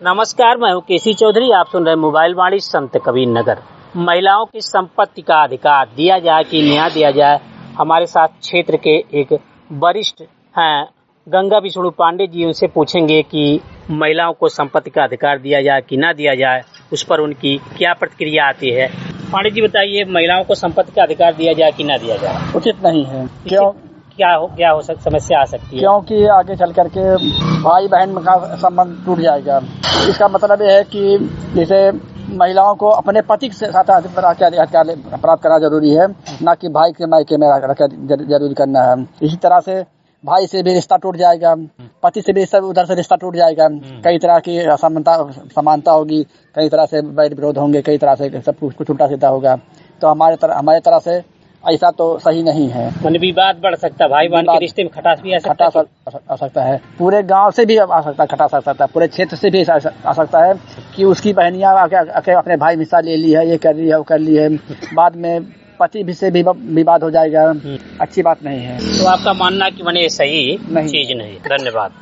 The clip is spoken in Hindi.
नमस्कार, मैं हूँ केसी चौधरी। आप सुन रहे मोबाइल वाणी संत कबीर नगर। महिलाओं की संपत्ति का अधिकार दिया जाए कि न्याय दिया जाए, हमारे साथ क्षेत्र के एक वरिष्ठ हैं गंगा विष्णु पांडे जी। उनसे पूछेंगे कि महिलाओं को संपत्ति का अधिकार दिया जाए कि ना दिया जाए, उस पर उनकी क्या प्रतिक्रिया आती है। पांडे जी बताइए, महिलाओं को संपत्ति का अधिकार दिया जाए कि ना दिया जाए। उचित नहीं है। क्यों? क्या हो समस्या आ सकती है? क्योंकि आगे चल करके भाई बहन का संबंध टूट जाएगा। इसका मतलब यह है कि जैसे महिलाओं को अपने पति के साथ अधिकार प्राप्त करना जरूरी है, ना कि भाई के मायके में जरूरी करना है। इसी तरह से भाई से भी रिश्ता टूट जाएगा, पति से भी उधर से रिश्ता टूट जाएगा। कई तरह की असमानता होगी, कई तरह से वैर विरोध होंगे, कई तरह से सब कुछ उल्टा सीधा होगा। तो हमारे तरह से ऐसा तो सही नहीं है। मतलब विवाद बढ़ सकता है, भाई बहन के रिश्ते में खटास भी आ सकता है। पूरे गांव से भी आ सकता है, खटास आ सकता है। पूरे क्षेत्र से भी आ सकता है कि उसकी बहनियां आके अपने भाई हिस्सा ले ली है, ये कर ली है, वो कर ली है। बाद में पति भी से भी विवाद हो जाएगा। अच्छी बात नहीं है। तो आपका मानना कि मने सही चीज नहीं। धन्यवाद।